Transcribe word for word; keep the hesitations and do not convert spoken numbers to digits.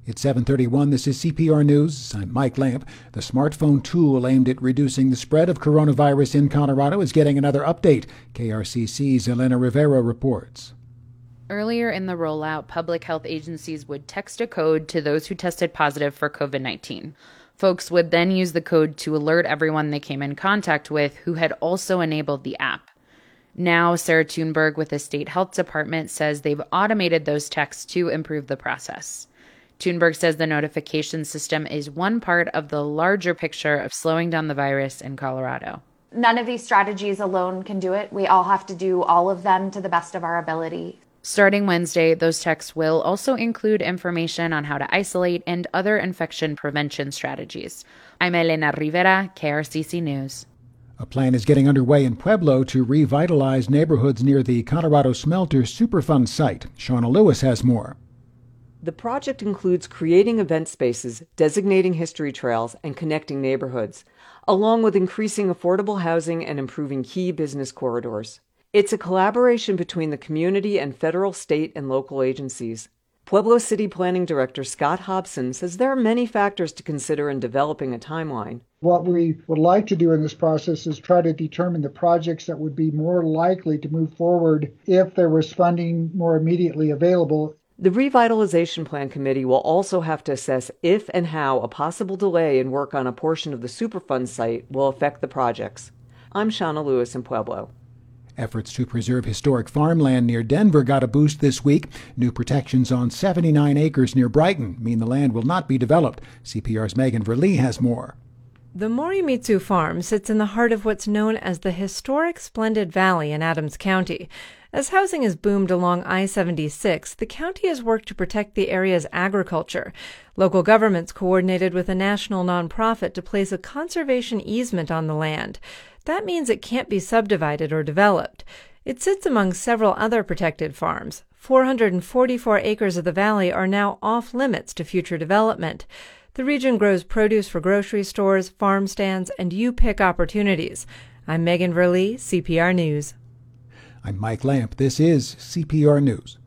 It's seven thirty-one. This is C P R News. I'm Mike Lamp. The smartphone tool aimed at reducing the spread of coronavirus in Colorado is getting another update. K R C C's Elena Rivera reports. Earlier in the rollout, public health agencies would text a code to those who tested positive for covid nineteen. Folks would then use the code to alert everyone they came in contact with who had also enabled the app. Now, Sarah Thunberg with the state health department says they've automated those texts to improve the process. Thunberg says the notification system is one part of the larger picture of slowing down the virus in Colorado. None of these strategies alone can do it. We all have to do all of them to the best of our ability. Starting Wednesday, those texts will also include information on how to isolate and other infection prevention strategies. I'm Elena Rivera, K R C C News. A plan is getting underway in Pueblo to revitalize neighborhoods near the Colorado Smelter Superfund site. Shauna Lewis has more. The project includes creating event spaces, designating history trails, and connecting neighborhoods, along with increasing affordable housing and improving key business corridors. It's a collaboration between the community and federal, state, and local agencies. Pueblo City Planning Director Scott Hobson says there are many factors to consider in developing a timeline. What we would like to do in this process is try to determine the projects that would be more likely to move forward if there was funding more immediately available. The Revitalization Plan Committee will also have to assess if and how a possible delay in work on a portion of the Superfund site will affect the projects. I'm Shauna Lewis in Pueblo. Efforts to preserve historic farmland near Denver got a boost this week. New protections on seventy-nine acres near Brighton mean the land will not be developed. C P R's Megan Verlee has more. The Morimitsu Farm sits in the heart of what's known as the historic Splendid Valley in Adams County. As housing has boomed along I seventy-six, the county has worked to protect the area's agriculture. Local governments coordinated with a national nonprofit to place a conservation easement on the land. That means it can't be subdivided or developed. It sits among several other protected farms. four hundred forty-four acres of the valley are now off limits to future development. The region grows produce for grocery stores, farm stands, and U-Pick opportunities. I'm Megan Verlee, C P R News. I'm Mike Lamp. This is C P R News.